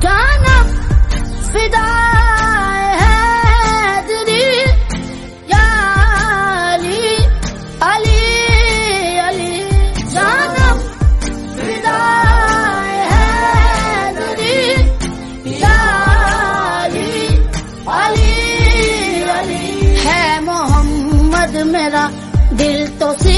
जानम फिदा है दिली या अली अली अली जानम फिदा है दिली या अली अली अली है मोहम्मद मेरा दिल तो